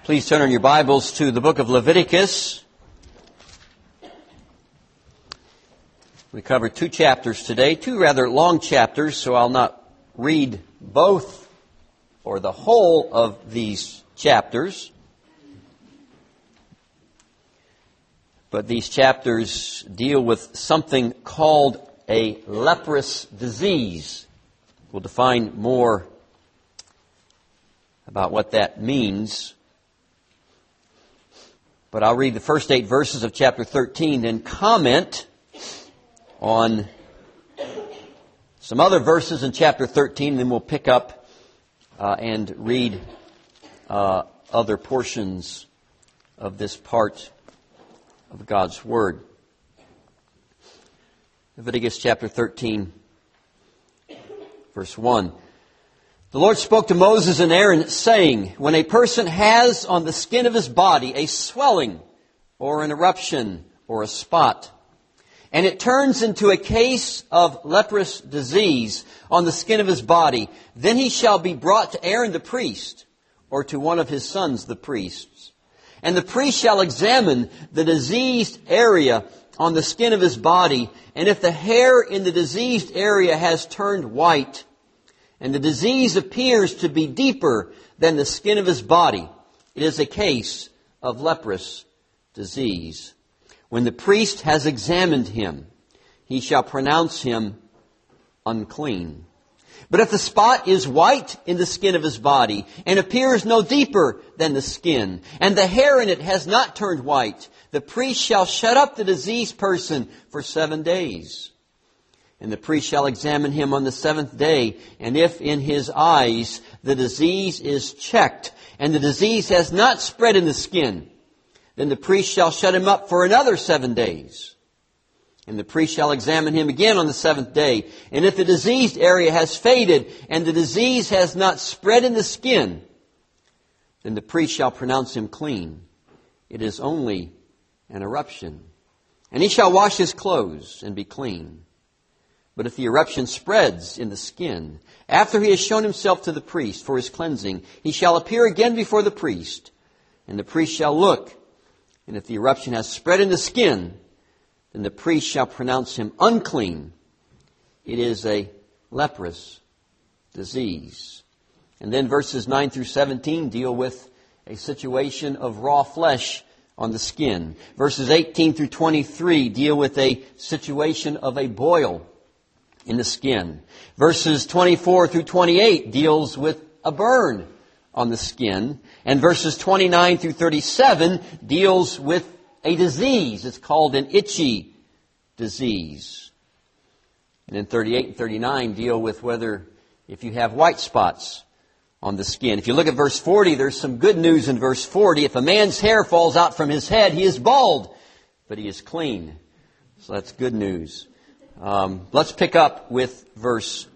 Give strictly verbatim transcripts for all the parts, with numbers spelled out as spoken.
Please turn in your Bibles to the book of Leviticus. We covered two chapters today, two rather long chapters, so I'll not read both or the whole of these chapters. But these chapters deal with something called a leprous disease. We'll define more about what that means. But I'll read the first eight verses of chapter thirteen and comment on some other verses in chapter thirteen, and then we'll pick up uh, and read uh, other portions of this part of God's Word. Leviticus chapter thirteen, verse one. The Lord spoke to Moses and Aaron, saying, when a person has on the skin of his body a swelling or an eruption or a spot, and it turns into a case of leprous disease on the skin of his body, then he shall be brought to Aaron the priest, or to one of his sons the priests. And the priest shall examine the diseased area on the skin of his body, and if the hair in the diseased area has turned white, and the disease appears to be deeper than the skin of his body, it is a case of leprous disease. When the priest has examined him, he shall pronounce him unclean. But if the spot is white in the skin of his body, and appears no deeper than the skin, and the hair in it has not turned white, the priest shall shut up the diseased person for seven days. And the priest shall examine him on the seventh day, and if in his eyes the disease is checked, and the disease has not spread in the skin, then the priest shall shut him up for another seven days. And the priest shall examine him again on the seventh day, and if the diseased area has faded, and the disease has not spread in the skin, then the priest shall pronounce him clean. It is only an eruption. And he shall wash his clothes and be clean. But if the eruption spreads in the skin, after he has shown himself to the priest for his cleansing, he shall appear again before the priest, and the priest shall look. And if the eruption has spread in the skin, then the priest shall pronounce him unclean. It is a leprous disease. And then verses nine through seventeen deal with a situation of raw flesh on the skin. Verses eighteen through twenty-three deal with a situation of a boil in the skin. Verses twenty-four through twenty-eight deals with a burn on the skin. And verses twenty-nine through thirty-seven deals with a disease. It's called an itchy disease. And then thirty-eight and thirty-nine deal with whether if you have white spots on the skin. If you look at verse forty, there's some good news in verse forty. If a man's hair falls out from his head, he is bald, but he is clean. So that's good news. Um, let's pick up with verse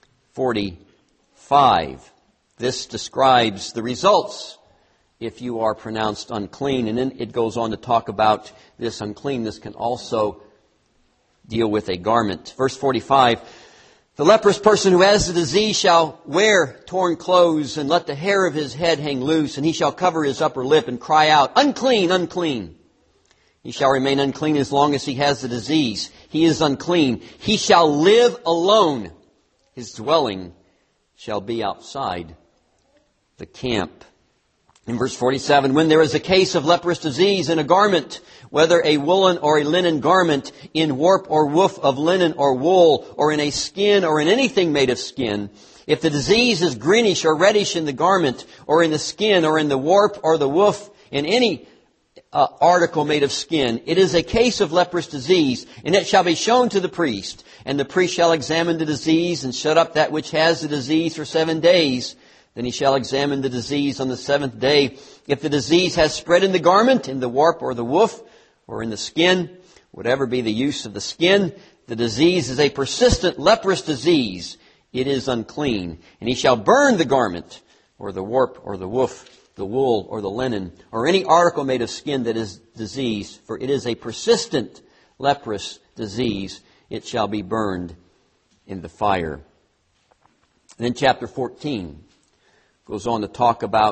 forty-five. This describes the results if you are pronounced unclean. And then it goes on to talk about this uncleanness can also deal with a garment. Verse forty-five, the leprous person who has the disease shall wear torn clothes and let the hair of his head hang loose, and he shall cover his upper lip and cry out, unclean, unclean. He shall remain unclean as long as he has the disease. He is unclean. He shall live alone. His dwelling shall be outside the camp. In verse forty-seven, when there is a case of leprous disease in a garment, whether a woolen or a linen garment, in warp or woof of linen or wool, or in a skin or in anything made of skin, if the disease is greenish or reddish in the garment, or in the skin, or in the warp or the woof, in any Uh, article made of skin, it is a case of leprous disease, and it shall be shown to the priest. And the priest shall examine the disease and shut up that which has the disease for seven days. Then he shall examine the disease on the seventh day. If the disease has spread in the garment, in the warp or the woof, or in the skin, whatever be the use of the skin, the disease is a persistent leprous disease. It is unclean. And he shall burn the garment, or the warp or the woof, the wool or the linen, or any article made of skin that is diseased, for it is a persistent leprous disease. It shall be burned in the fire. And then chapter fourteen goes on to talk about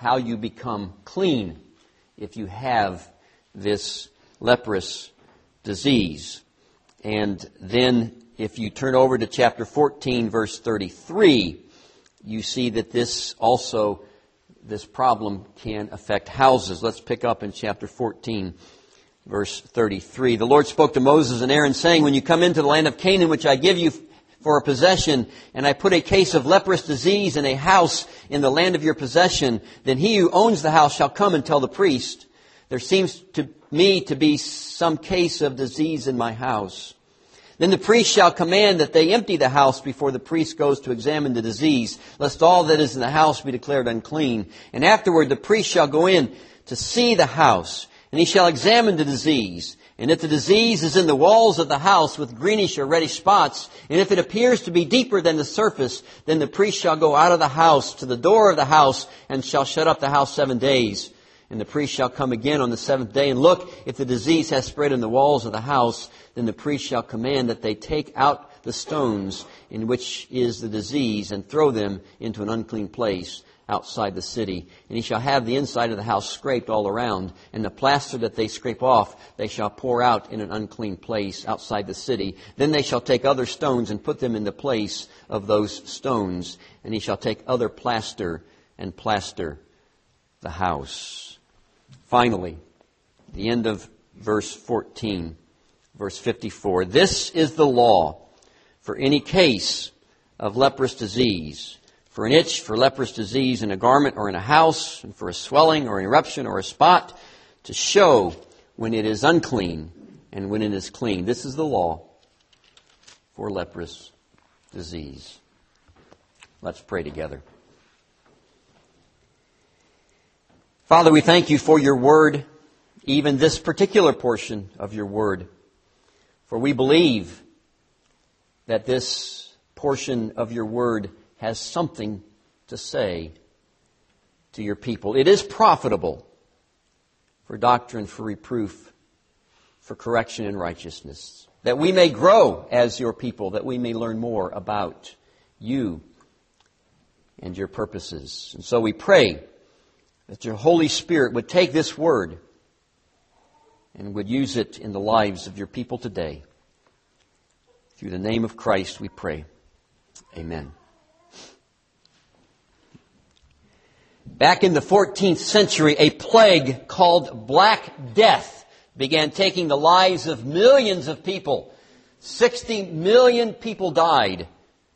how you become clean if you have this leprous disease. And then if you turn over to chapter fourteen, verse thirty-three, you see that this also, this problem can affect houses. Let's pick up in chapter fourteen, verse thirty-three. The Lord spoke to Moses and Aaron, saying, when you come into the land of Canaan, which I give you for a possession, and I put a case of leprous disease in a house in the land of your possession, then he who owns the house shall come and tell the priest, there seems to me to be some case of disease in my house. Then the priest shall command that they empty the house before the priest goes to examine the disease, lest all that is in the house be declared unclean. And afterward the priest shall go in to see the house, and he shall examine the disease. And if the disease is in the walls of the house with greenish or reddish spots, and if it appears to be deeper than the surface, then the priest shall go out of the house to the door of the house and shall shut up the house seven days. And the priest shall come again on the seventh day and look, if the disease has spread in the walls of the house, then the priest shall command that they take out the stones in which is the disease and throw them into an unclean place outside the city. And he shall have the inside of the house scraped all around, and the plaster that they scrape off they shall pour out in an unclean place outside the city. Then they shall take other stones and put them in the place of those stones, and he shall take other plaster and plaster the house. Finally, the end of verse fourteen, verse fifty-four. This is the law for any case of leprous disease, for an itch, for leprous disease in a garment or in a house, and for a swelling or an eruption or a spot, to show when it is unclean and when it is clean. This is the law for leprous disease. Let's pray together. Father, we thank you for your word, even this particular portion of your word. For we believe that this portion of your word has something to say to your people. It is profitable for doctrine, for reproof, for correction in righteousness, that we may grow as your people, that we may learn more about you and your purposes. And so we pray that your Holy Spirit would take this word and would use it in the lives of your people today. Through the name of Christ we pray. Amen. Back in the fourteenth century, a plague called Black Death began taking the lives of millions of people. sixty million people died.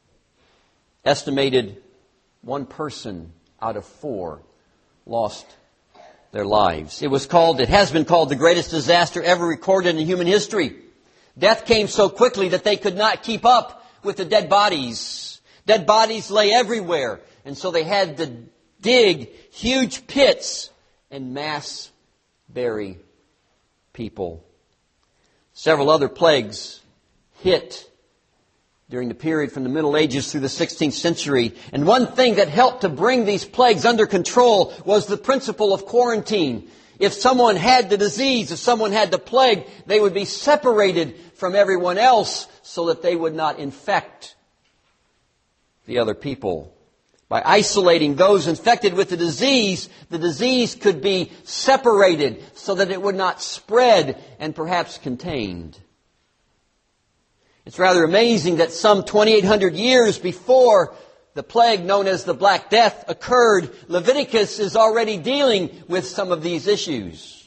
Estimated one person out of four lost their lives. It was called, it has been called the greatest disaster ever recorded in human history. Death came so quickly that they could not keep up with the dead bodies. Dead bodies lay everywhere, and so they had to dig huge pits and mass bury people. Several other plagues hit during the period from the Middle Ages through the sixteenth century. And one thing that helped to bring these plagues under control was the principle of quarantine. If someone had the disease, if someone had the plague, they would be separated from everyone else so that they would not infect the other people. By isolating those infected with the disease, the disease could be separated so that it would not spread and perhaps contained. It's rather amazing that some twenty-eight hundred years before the plague known as the Black Death occurred, Leviticus is already dealing with some of these issues.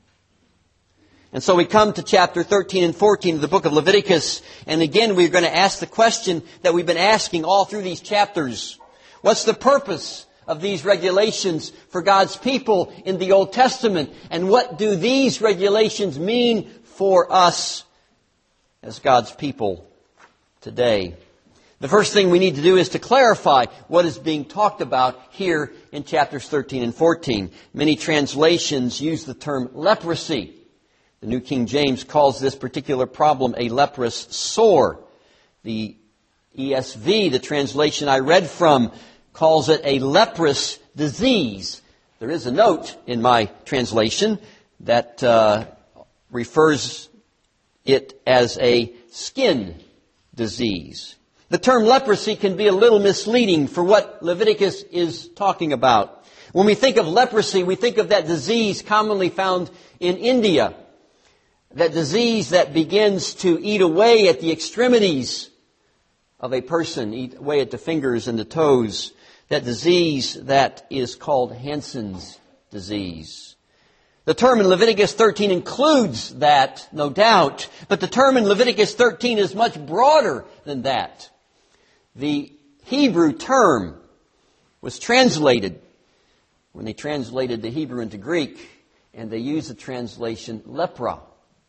And so we come to chapter thirteen and fourteen of the book of Leviticus, and again we're going to ask the question that we've been asking all through these chapters. What's the purpose of these regulations for God's people in the Old Testament? And what do these regulations mean for us as God's people today? The first thing we need to do is to clarify what is being talked about here in chapters thirteen and fourteen. Many translations use the term leprosy. The New King James calls this particular problem a leprous sore. The E S V, the translation I read from, calls it a leprous disease. There is a note in my translation that uh, refers it as a skin disease. The term leprosy can be a little misleading for what Leviticus is talking about. When we think of leprosy, we think of that disease commonly found in India. That disease that begins to eat away at the extremities of a person, eat away at the fingers and the toes. That disease that is called Hansen's disease. The term in Leviticus thirteen includes that, no doubt, but the term in Leviticus thirteen is much broader than that. The Hebrew term was translated, when they translated the Hebrew into Greek, and they used the translation lepra.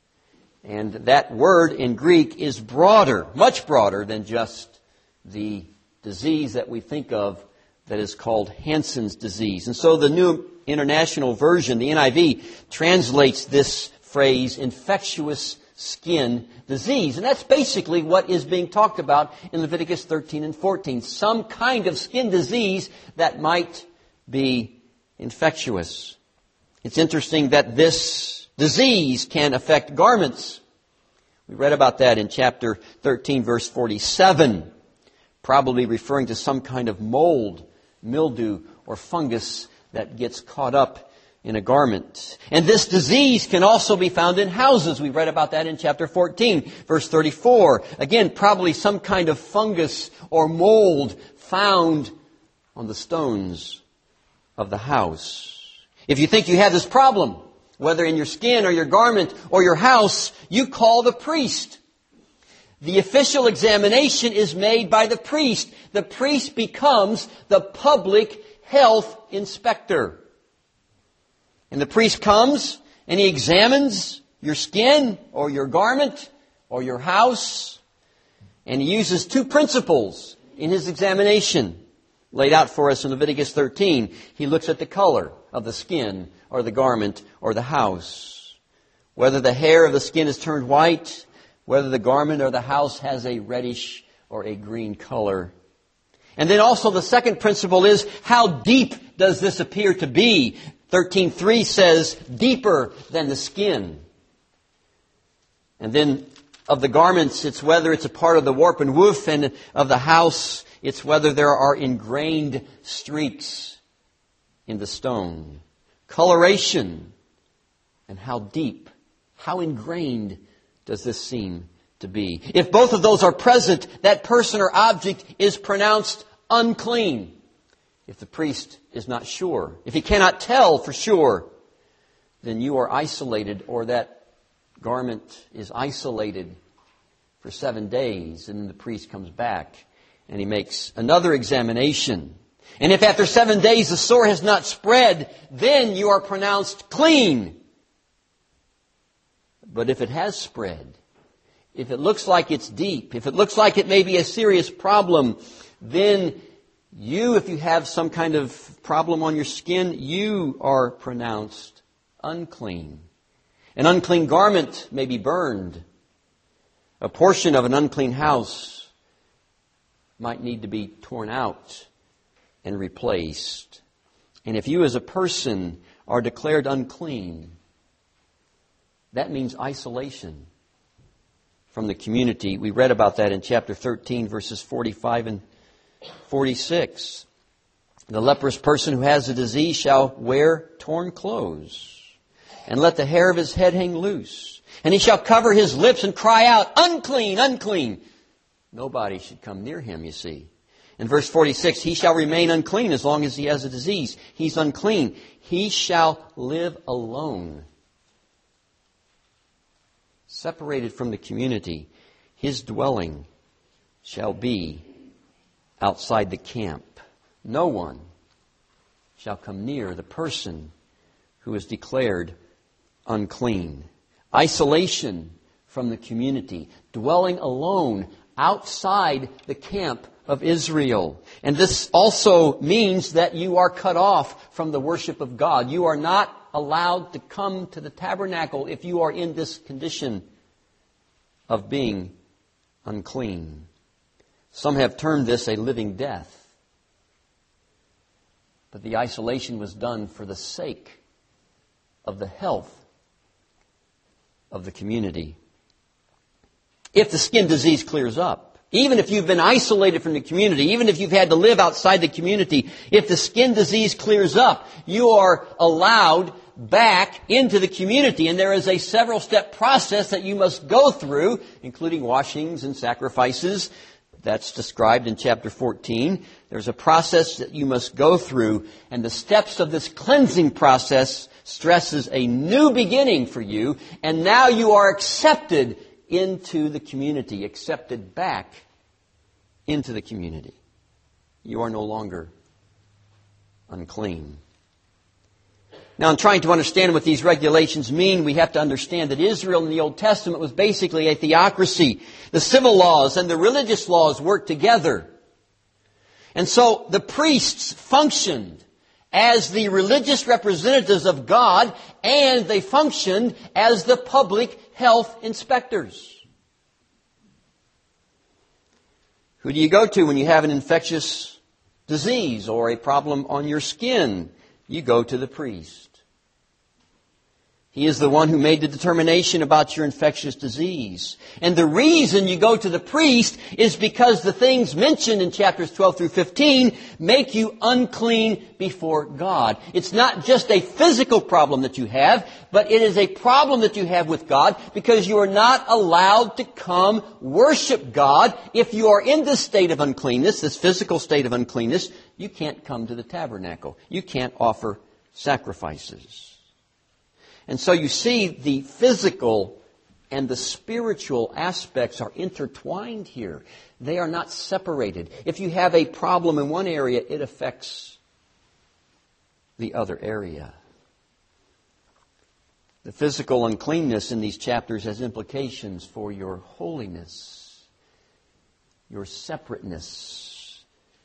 And that word in Greek is broader, much broader than just the disease that we think of that is called Hansen's disease. And so the New International Version, the N I V, translates this phrase, infectious skin disease. And that's basically what is being talked about in Leviticus thirteen and fourteen. Some kind of skin disease that might be infectious. It's interesting that this disease can affect garments. We read about that in chapter thirteen, verse forty-seven, probably referring to some kind of mold, mildew, or fungus that gets caught up in a garment. And this disease can also be found in houses. We read about that in chapter fourteen, verse thirty-four. Again, probably some kind of fungus or mold found on the stones of the house. If you think you have this problem, whether in your skin or your garment or your house, you call the priest. The official examination is made by the priest. The priest becomes the public health inspector. And the priest comes and he examines your skin or your garment or your house. And he uses two principles in his examination laid out for us in Leviticus thirteen. He looks at the color of the skin or the garment or the house. Whether the hair of the skin is turned white, whether the garment or the house has a reddish or a green color. And then also the second principle is, how deep does this appear to be? thirteen three says, deeper than the skin. And then of the garments, it's whether it's a part of the warp and woof, and of the house, it's whether there are ingrained streaks in the stone. Coloration. And how deep, how ingrained does this seem to be? If both of those are present, that person or object is pronounced unclean. If the priest is not sure, if he cannot tell for sure, then you are isolated, or that garment is isolated for seven days, and then the priest comes back and he makes another examination. And if after seven days the sore has not spread, then you are pronounced clean. But if it has spread, if it looks like it's deep, if it looks like it may be a serious problem, then you, if you have some kind of problem on your skin, you are pronounced unclean. An unclean garment may be burned. A portion of an unclean house might need to be torn out and replaced. And if you as a person are declared unclean, that means isolation from the community. We read about that in chapter thirteen, verses forty-five and forty-six. The leprous person who has the disease shall wear torn clothes, and let the hair of his head hang loose. And he shall cover his lips and cry out, unclean, unclean. Nobody should come near him, you see. In verse forty-six, he shall remain unclean as long as he has a disease. He's unclean. He shall live alone, separated from the community. His dwelling shall be outside the camp. No one shall come near the person who is declared unclean. Isolation from the community. Dwelling alone outside the camp of Israel. And this also means that you are cut off from the worship of God. You are not allowed to come to the tabernacle if you are in this condition of being unclean. Some have termed this a living death. But the isolation was done for the sake of the health of the community. If the skin disease clears up, Even if you've been isolated from the community, even if you've had to live outside the community, if the skin disease clears up, you are allowed back into the community. And there is a several-step process that you must go through, including washings and sacrifices. That's described in chapter fourteen. There's a process that you must go through, and the steps of this cleansing process stresses a new beginning for you, and now you are accepted into the community, accepted back into the community. You are no longer unclean. Now, in trying to understand what these regulations mean, we have to understand that Israel in the Old Testament was basically a theocracy. The civil laws and the religious laws worked together. And so the priests functioned as the religious representatives of God, and they functioned as the public health inspectors. Who do you go to when you have an infectious disease or a problem on your skin? You go to the priest. He is the one who made the determination about your infectious disease. And the reason you go to the priest is because the things mentioned in chapters twelve through fifteen make you unclean before God. It's not just a physical problem that you have, but it is a problem that you have with God because you are not allowed to come worship God. If you are in this state of uncleanness, this physical state of uncleanness, you can't come to the tabernacle. You can't offer sacrifices. And so you see the physical and the spiritual aspects are intertwined here. They are not separated. If you have a problem in one area, it affects the other area. The physical uncleanness in these chapters has implications for your holiness, your separateness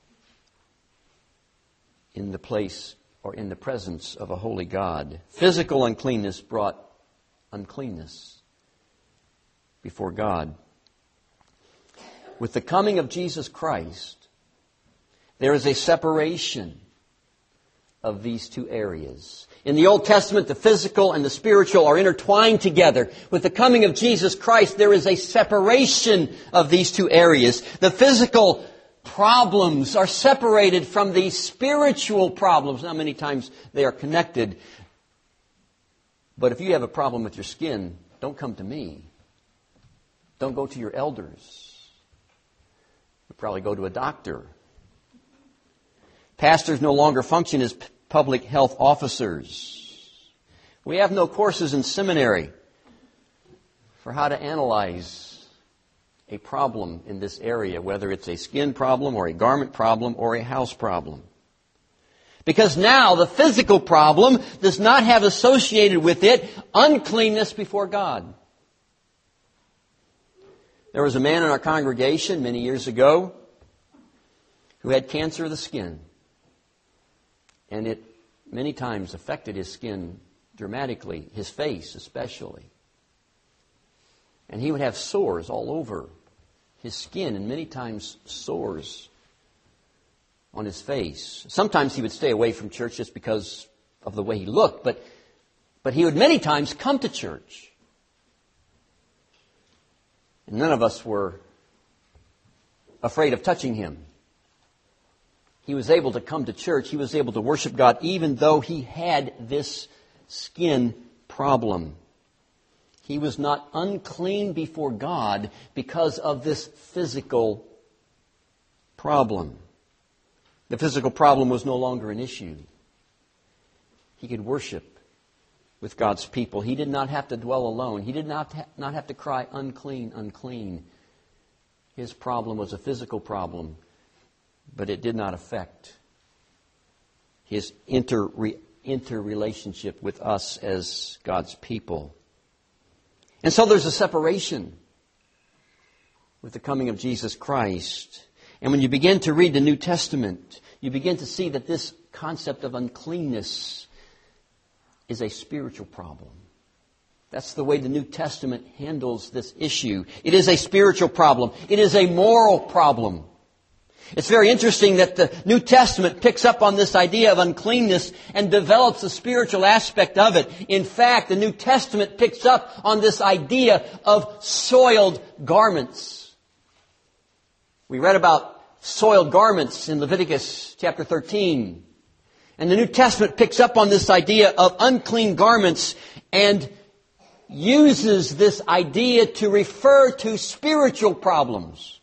in the place or in the presence of a holy God. Physical uncleanness brought uncleanness before God. With the coming of Jesus Christ, there is a separation of these two areas. In the Old Testament, the physical and the spiritual are intertwined together. With the coming of Jesus Christ, there is a separation of these two areas. The physical problems are separated from the spiritual problems. Now, many times they are connected. But if you have a problem with your skin, don't come to me. Don't go to your elders. You'll probably go to a doctor. Pastors no longer function as public health officers. We have no courses in seminary for how to analyze a problem in this area, whether it's a skin problem or a garment problem or a house problem. Because now the physical problem does not have associated with it uncleanness before God. There was a man in our congregation many years ago who had cancer of the skin. And it many times affected his skin dramatically, his face especially. And he would have sores all over his skin and many times sores on his face. Sometimes he would stay away from church just because of the way he looked, but, but he would many times come to church. And none of us were afraid of touching him. He was able to come to church. He was able to worship God even though he had this skin problem. He was not unclean before God because of this physical problem. The physical problem was no longer an issue. He could worship with God's people. He did not have to dwell alone. He did not, ha- not have to cry, unclean, unclean. His problem was a physical problem, but it did not affect his inter interrelationship with us as God's people. And so there's a separation with the coming of Jesus Christ. And when you begin to read the New Testament, you begin to see that this concept of uncleanness is a spiritual problem. That's the way the New Testament handles this issue. It is a spiritual problem. It is a moral problem. It's very interesting that the New Testament picks up on this idea of uncleanness and develops a spiritual aspect of it. In fact, the New Testament picks up on this idea of soiled garments. We read about soiled garments in Leviticus chapter thirteen. And the New Testament picks up on this idea of unclean garments and uses this idea to refer to spiritual problems.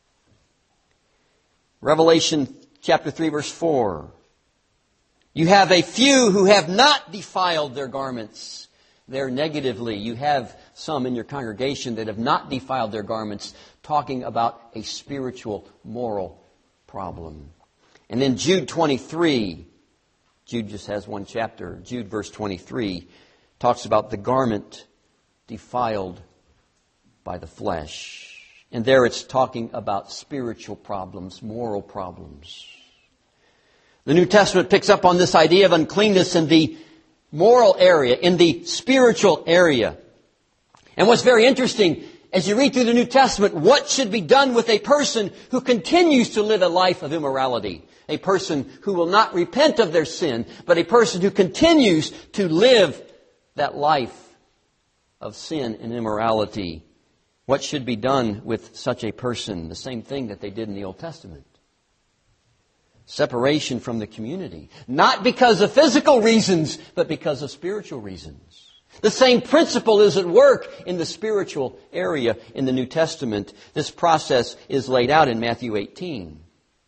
Revelation chapter three, verse four. You have a few who have not defiled their garments. There negatively, you have some in your congregation that have not defiled their garments, talking about a spiritual, moral problem. And then Jude twenty-three, Jude just has one chapter, Jude verse twenty-three, talks about the garment defiled by the flesh. And there it's talking about spiritual problems, moral problems. The New Testament picks up on this idea of uncleanness in the moral area, in the spiritual area. And what's very interesting, as you read through the New Testament, what should be done with a person who continues to live a life of immorality? A person who will not repent of their sin, but a person who continues to live that life of sin and immorality. What should be done with such a person? The same thing that they did in the Old Testament. Separation from the community. Not because of physical reasons, but because of spiritual reasons. The same principle is at work in the spiritual area in the New Testament. This process is laid out in Matthew eighteen.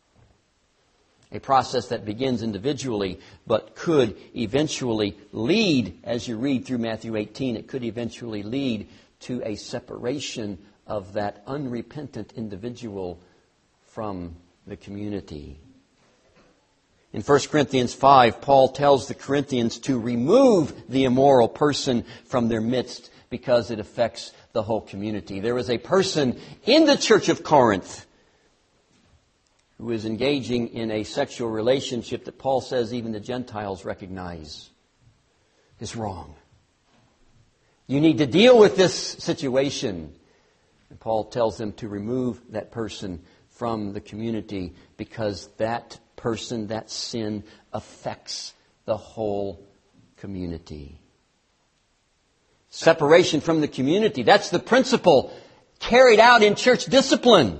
A process that begins individually, but could eventually lead, as you read through Matthew eighteen, it could eventually lead to a separation of that unrepentant individual from the community. In First Corinthians five, Paul tells the Corinthians to remove the immoral person from their midst because it affects the whole community. There was a person in the church of Corinth who is engaging in a sexual relationship that Paul says even the Gentiles recognize is wrong. You need to deal with this situation. And Paul tells them to remove that person from the community because that person, that sin, affects the whole community. Separation from the community. That's the principle carried out in church discipline.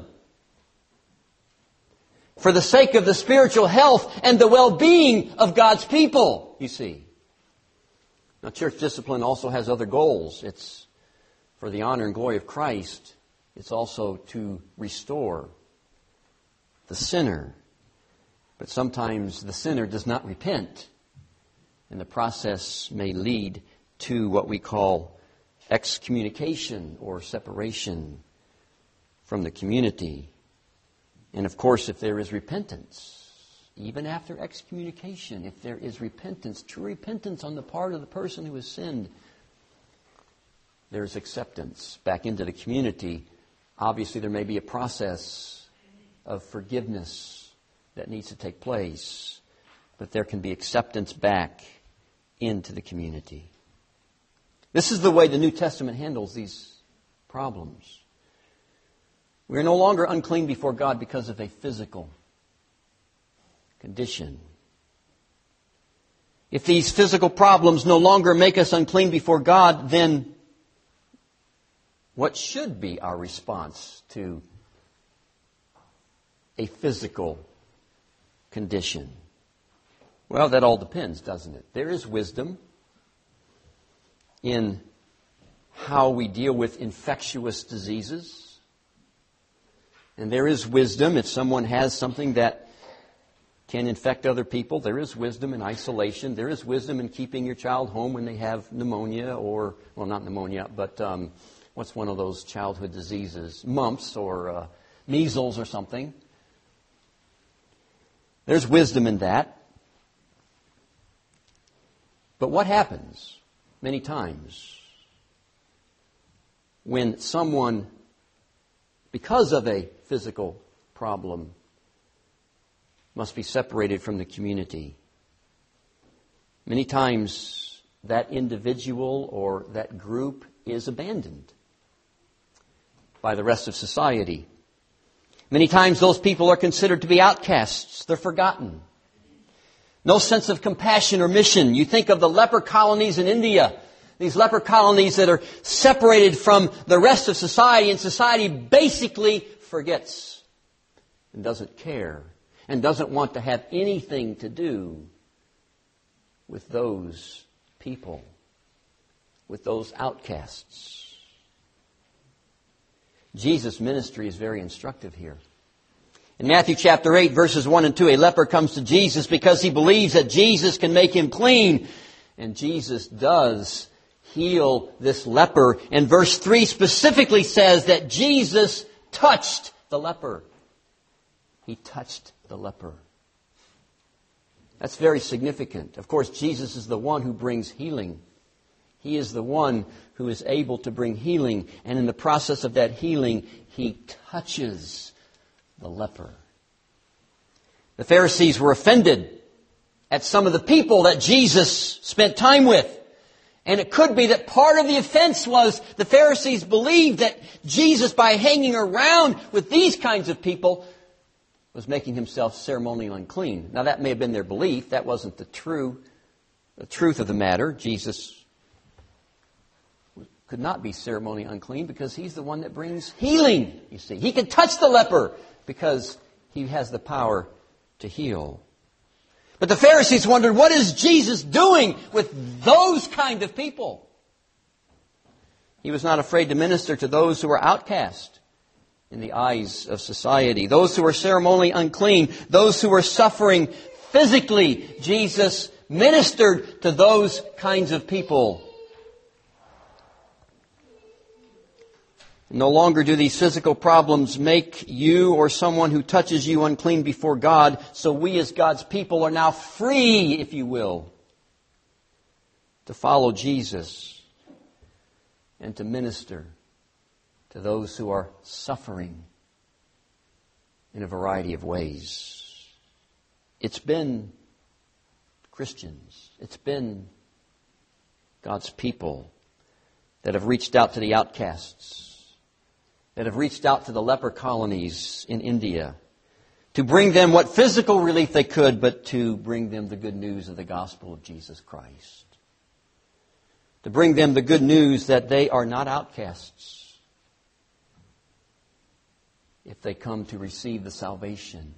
For the sake of the spiritual health and the well-being of God's people, you see. Now, church discipline also has other goals. It's for the honor and glory of Christ. It's also to restore the sinner. But sometimes the sinner does not repent. And the process may lead to what we call excommunication or separation from the community. And of course, if there is repentance, even after excommunication, if there is repentance, true repentance on the part of the person who has sinned, there's acceptance back into the community. Obviously, there may be a process of forgiveness that needs to take place, but there can be acceptance back into the community. This is the way the New Testament handles these problems. We are no longer unclean before God because of a physical condition. If these physical problems no longer make us unclean before God, then what should be our response to a physical condition? Well, that all depends, doesn't it? There is wisdom in how we deal with infectious diseases. And there is wisdom if someone has something that can infect other people. There is wisdom in isolation. There is wisdom in keeping your child home when they have pneumonia or, well, not pneumonia, but um, what's one of those childhood diseases? Mumps or uh, measles or something. There's wisdom in that. But what happens many times when someone, because of a physical problem, must be separated from the community? Many times that individual or that group is abandoned by the rest of society. Many times those people are considered to be outcasts. They're forgotten. No sense of compassion or mission. You think of the leper colonies in India. These leper colonies that are separated from the rest of society, and society basically forgets and doesn't care and doesn't want to have anything to do with those people, with those outcasts. Jesus' ministry is very instructive here. In Matthew chapter eight, verses one and two, a leper comes to Jesus because he believes that Jesus can make him clean. And Jesus does heal this leper. And verse three specifically says that Jesus touched the leper. He touched the leper. That's very significant. Of course, Jesus is the one who brings healing. He is the one who is able to bring healing. And in the process of that healing, He touches the leper. The Pharisees were offended at some of the people that Jesus spent time with. And it could be that part of the offense was the Pharisees believed that Jesus, by hanging around with these kinds of people, was making himself ceremonially unclean. Now that may have been their belief. That wasn't the true, the truth of the matter. Jesus could not be ceremonially unclean because He's the one that brings healing, you see. He can touch the leper because He has the power to heal. But the Pharisees wondered, what is Jesus doing with those kind of people? He was not afraid to minister to those who were outcast in the eyes of society, those who were ceremonially unclean, those who were suffering physically. Jesus ministered to those kinds of people. No longer do these physical problems make you or someone who touches you unclean before God. So we as God's people are now free, if you will, to follow Jesus and to minister to those who are suffering in a variety of ways. It's been Christians, it's been God's people that have reached out to the outcasts, that have reached out to the leper colonies in India to bring them what physical relief they could, but to bring them the good news of the gospel of Jesus Christ. To bring them the good news that they are not outcasts if they come to receive the salvation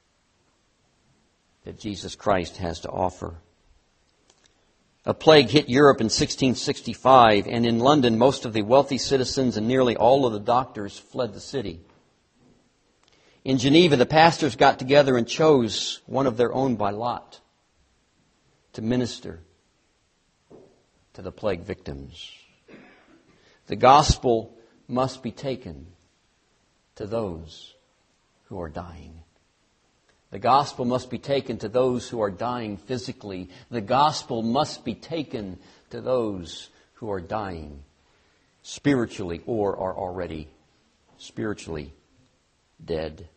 that Jesus Christ has to offer. A plague hit Europe in sixteen sixty-five, and in London, most of the wealthy citizens and nearly all of the doctors fled the city. In Geneva, the pastors got together and chose one of their own by lot to minister to the plague victims. The gospel must be taken to those who are dying. The gospel must be taken to those who are dying physically. The gospel must be taken to those who are dying spiritually or are already spiritually dead.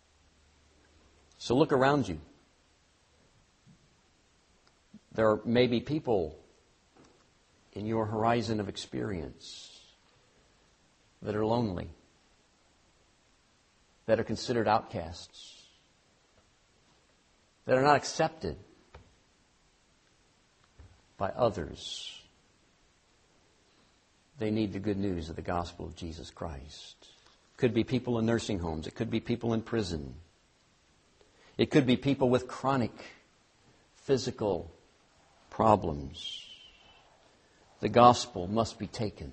So look around you. There may be people in your horizon of experience that are lonely, that are considered outcasts, that are not accepted by others. They need the good news of the gospel of Jesus Christ. It could be people in nursing homes. It could be people in prison. It could be people with chronic physical problems. The gospel must be taken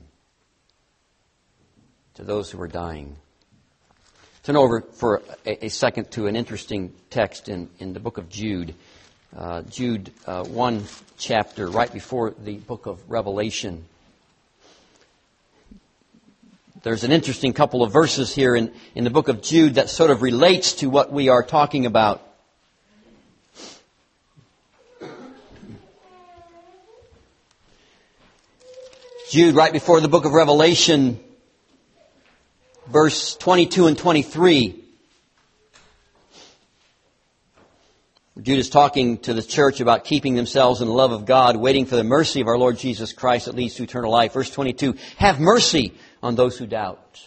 to those who are dying. Turn over for a, a second to an interesting text in, in the book of Jude. Uh, Jude, uh, one chapter right before the book of Revelation. There's an interesting couple of verses here in, in the book of Jude that sort of relates to what we are talking about. Jude, right before the book of Revelation, verse twenty-two and twenty-three. Jude is talking to the church about keeping themselves in the love of God, waiting for the mercy of our Lord Jesus Christ that leads to eternal life. Verse twenty-two, have mercy on those who doubt.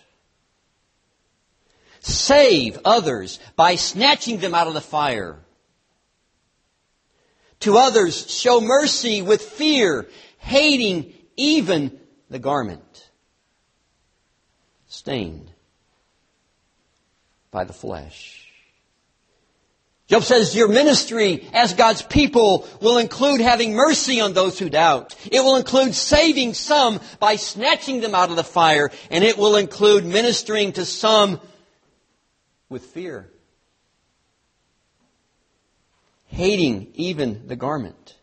Save others by snatching them out of the fire. To others, show mercy with fear, hating even the garment stained by the flesh. Job says your ministry as God's people will include having mercy on those who doubt. It will include saving some by snatching them out of the fire. And it will include ministering to some with fear. Hating even the garment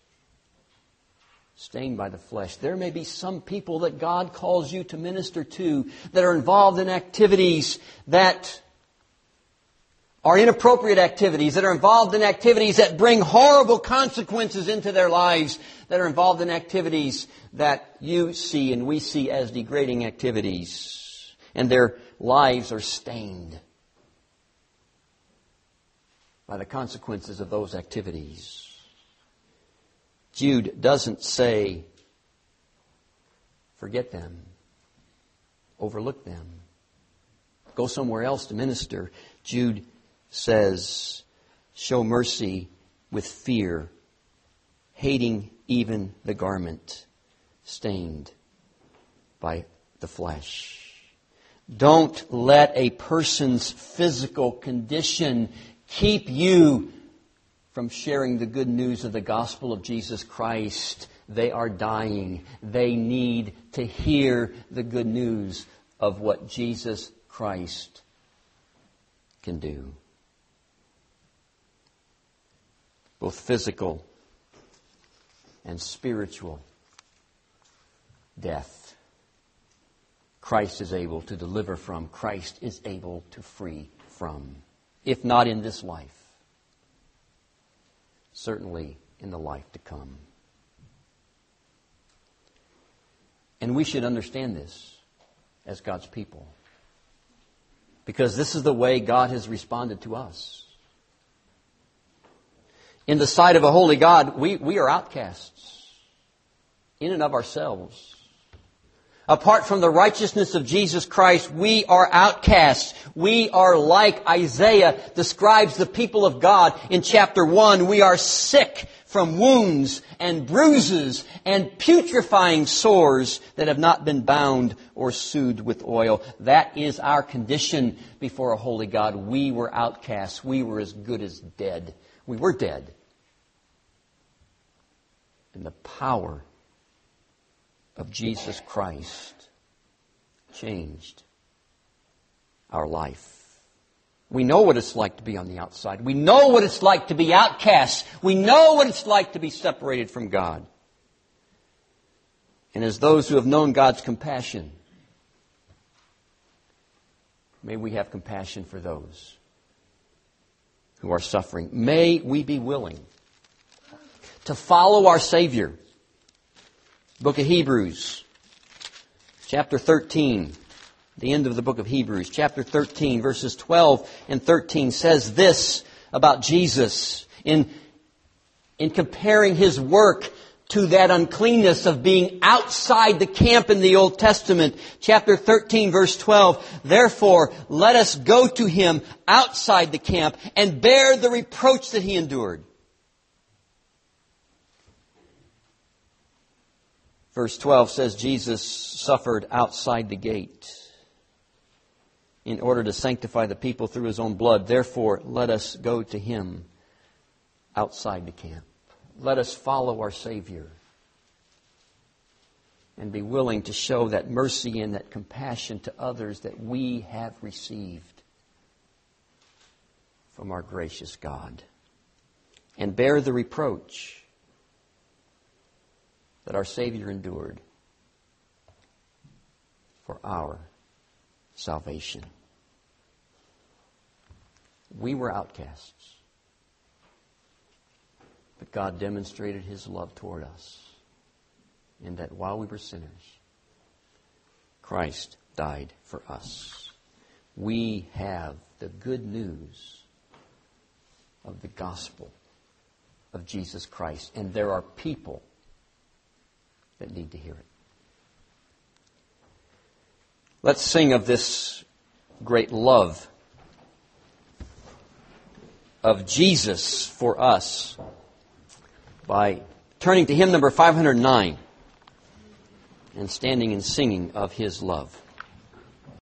stained by the flesh. There may be some people that God calls you to minister to that are involved in activities that are inappropriate activities, that are involved in activities that bring horrible consequences into their lives, that are involved in activities that you see and we see as degrading activities. And their lives are stained by the consequences of those activities. Jude doesn't say, forget them, overlook them, go somewhere else to minister. Jude says, show mercy with fear, hating even the garment stained by the flesh. Don't let a person's physical condition keep you from sharing the good news of the gospel of Jesus Christ. They are dying. They need to hear the good news of what Jesus Christ can do. Both physical and spiritual death, Christ is able to deliver from. Christ is able to free from. If not in this life, certainly in the life to come. And we should understand this as God's people, because this is the way God has responded to us. In the sight of a holy God, we, we are outcasts in and of ourselves. Apart from the righteousness of Jesus Christ, we are outcasts. We are like Isaiah describes the people of God in chapter one. We are sick from wounds and bruises and putrefying sores that have not been bound or soothed with oil. That is our condition before a holy God. We were outcasts. We were as good as dead. We were dead. And the power of Jesus Christ changed our life. We know what it's like to be on the outside. We know what it's like to be outcasts. We know what it's like to be separated from God. And as those who have known God's compassion, may we have compassion for those who are suffering. May we be willing to follow our Savior. Book of Hebrews, chapter thirteen, the end of the book of Hebrews, chapter thirteen, verses twelve and thirteen says this about Jesus in, in comparing His work to that uncleanness of being outside the camp in the Old Testament. Chapter thirteen, verse twelve, therefore let us go to Him outside the camp and bear the reproach that He endured. Verse twelve says Jesus suffered outside the gate in order to sanctify the people through His own blood. Therefore, let us go to Him outside the camp. Let us follow our Savior and be willing to show that mercy and that compassion to others that we have received from our gracious God. And bear the reproach that our Savior endured for our salvation. We were outcasts, but God demonstrated His love toward us in that while we were sinners, Christ died for us. We have the good news of the gospel of Jesus Christ, and there are people that need to hear it. Let's sing of this great love of Jesus for us by turning to hymn number five hundred nine and standing and singing of His love.